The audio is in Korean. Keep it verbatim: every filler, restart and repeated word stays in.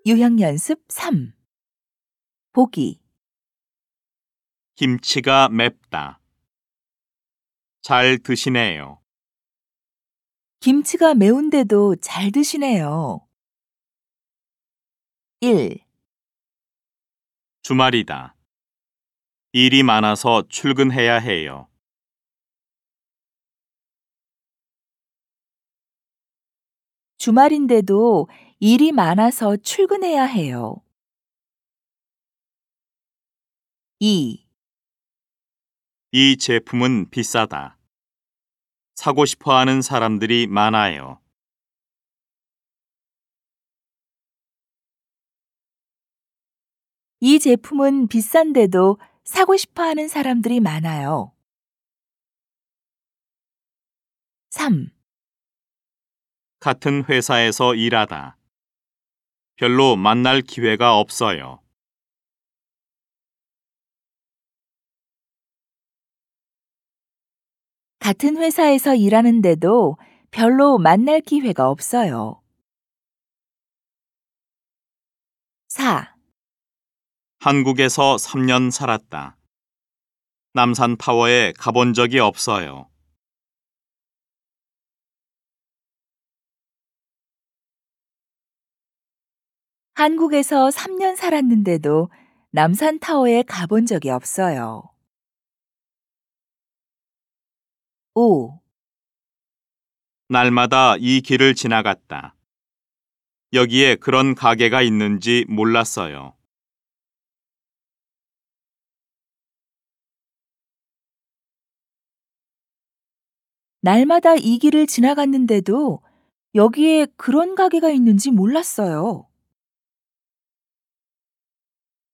요약 연습 삼. 보기. 김치가 맵다. 잘 드시네요. 김치가 매운데도 잘 드시네요. 일. 주말이다. 일이 많아서 출근해야 해요. 주말인데도 일이 많아서 출근해야 해요. 이. 이 제품은 비싸다. 사고 싶어 하는 사람들이 많아요. 이 제품은 비싼데도 사고 싶어 하는 사람들이 많아요. 삼. 같은 회사에서 일하다. 별로 만날 기회가 없어요. 같은 회사에서 일하는데도 별로 만날 기회가 없어요. 사. 한국에서 삼 년 살았다. 남산타워에 가본 적이 없어요. 한국에서 삼 년 살았는데도 남산타워에 가본 적이 없어요. 오. 날마다 이 길을 지나갔다. 여기에 그런 가게가 있는지 몰랐어요. 날마다 이 길을 지나갔는데도 여기에 그런 가게가 있는지 몰랐어요.